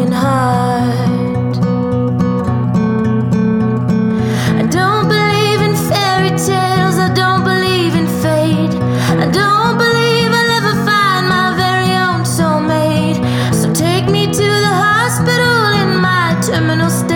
broken heart. I don't believe in fairy tales, I don't believe in fate. I don't believe I'll ever find my very own soulmate. So take me to the hospital in my terminal state.